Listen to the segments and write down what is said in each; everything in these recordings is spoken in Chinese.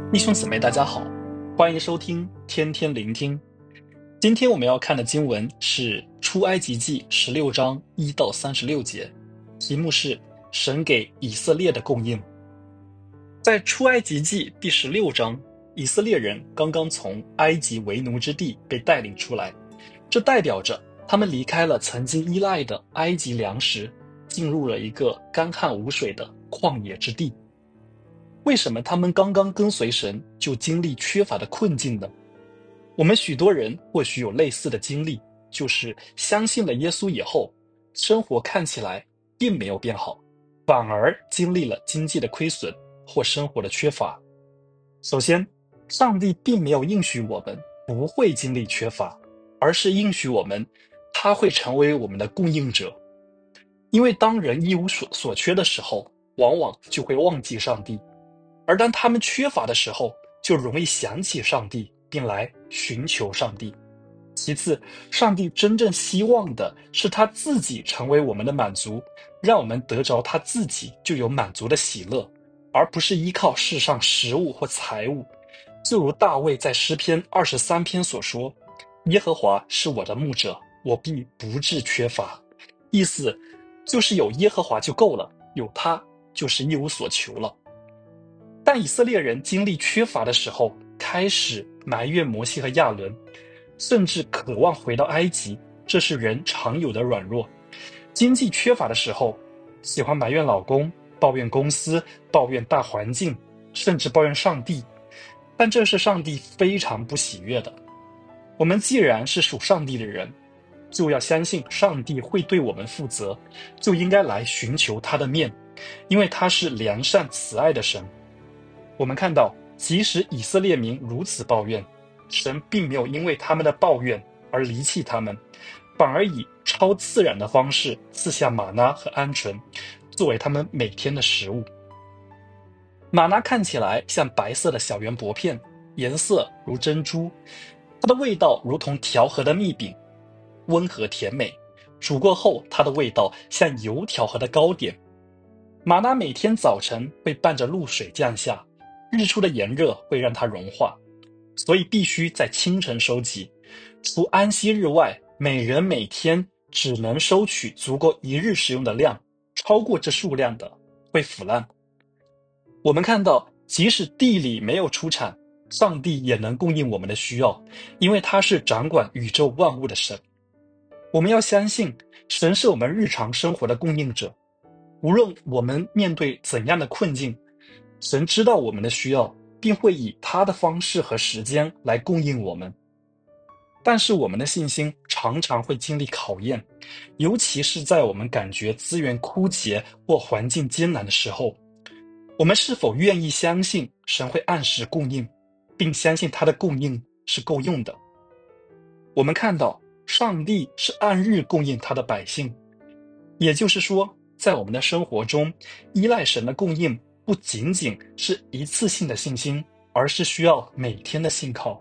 弟兄姊妹，大家好，欢迎收听天天聆听。今天我们要看的经文是出埃及记16章1到36节，题目是神给以色列的供应。在出埃及记第16章，以色列人刚刚从埃及为奴之地被带领出来，这代表着他们离开了曾经依赖的埃及粮食，进入了一个干旱无水的旷野之地。为什么他们刚刚跟随神就经历缺乏的困境呢？我们许多人或许有类似的经历，就是相信了耶稣以后，生活看起来并没有变好，反而经历了经济的亏损或生活的缺乏。首先，上帝并没有应许我们不会经历缺乏，而是应许我们他会成为我们的供应者。因为当人一无所缺的时候，往往就会忘记上帝。而当他们缺乏的时候，就容易想起上帝，并来寻求上帝。其次，上帝真正希望的是他自己成为我们的满足，让我们得着他自己就有满足的喜乐，而不是依靠世上食物或财物。就如大卫在诗篇23篇所说：耶和华是我的牧者，我必不致缺乏。意思就是有耶和华就够了，有他就是一无所求了。但以色列人经历缺乏的时候，开始埋怨摩西和亚伦，甚至渴望回到埃及，这是人常有的软弱。经济缺乏的时候，喜欢埋怨老公，抱怨公司，抱怨大环境，甚至抱怨上帝。但这是上帝非常不喜悦的。我们既然是属上帝的人，就要相信上帝会对我们负责，就应该来寻求他的面，因为他是良善慈爱的神。我们看到，即使以色列民如此抱怨，神并没有因为他们的抱怨而离弃他们，反而以超自然的方式赐下玛纳和鹌鹑，作为他们每天的食物。玛纳看起来像白色的小圆薄片，颜色如珍珠，它的味道如同调和的蜜饼，温和甜美。煮过后，它的味道像油调和的糕点。玛纳每天早晨会伴着露水降下，日出的炎热会让它融化，所以必须在清晨收集。除安息日外，每人每天只能收取足够一日使用的量，超过这数量的会腐烂。我们看到，即使地里没有出产，上帝也能供应我们的需要，因为他是掌管宇宙万物的神。我们要相信，神是我们日常生活的供应者。无论我们面对怎样的困境，神知道我们的需要，并会以他的方式和时间来供应我们。但是我们的信心常常会经历考验，尤其是在我们感觉资源枯竭或环境艰难的时候，我们是否愿意相信神会按时供应，并相信他的供应是够用的？我们看到上帝是按日供应他的百姓，也就是说，在我们的生活中，依赖神的供应不仅仅是一次性的信心，而是需要每天的信靠。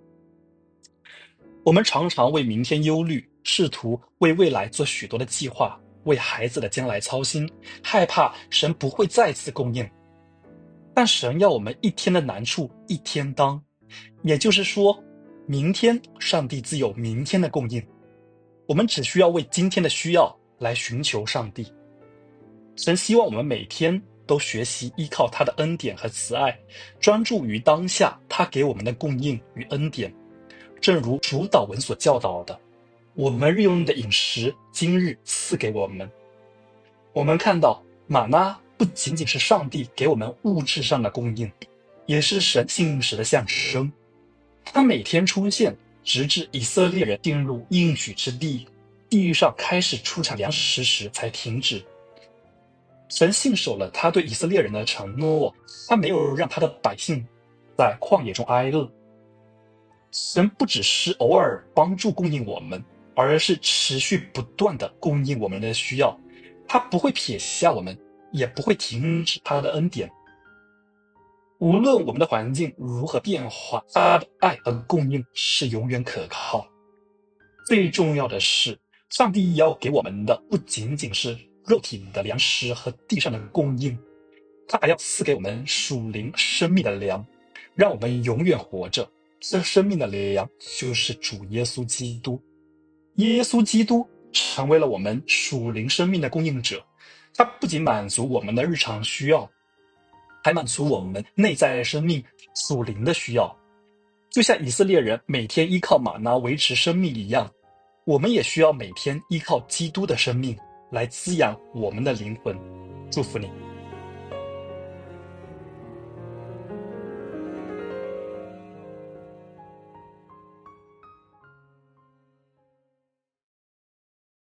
我们常常为明天忧虑，试图为未来做许多的计划，为孩子的将来操心，害怕神不会再次供应。但神要我们一天的难处一天当，也就是说，明天上帝自有明天的供应。我们只需要为今天的需要来寻求上帝。神希望我们每天都学习依靠他的恩典和慈爱，专注于当下他给我们的供应与恩典。正如主祷文所教导的，我们日用的饮食今日赐给我们。我们看到玛纳不仅仅是上帝给我们物质上的供应，也是神信实的象征。他每天出现，直至以色列人进入应许之地，地域上开始出产粮食时才停止。神信守了他对以色列人的承诺，他没有让他的百姓在旷野中挨饿。神不只是偶尔帮助供应我们，而是持续不断的供应我们的需要。他不会撇下我们，也不会停止他的恩典。无论我们的环境如何变化，他的爱和供应是永远可靠。最重要的是，上帝要给我们的不仅仅是肉体的粮食和地上的供应，他还要赐给我们属灵生命的粮， 让我们永远活着。这生命的粮就是主耶稣基督。耶稣基督成为了我们属灵生命的供应者，他不仅满足我们的日常需要，还满足我们内在生命属灵的需要。就像以色列人每天依靠玛拿维持生命一样，我们也需要每天依靠基督的生命来滋养我们的灵魂。祝福你。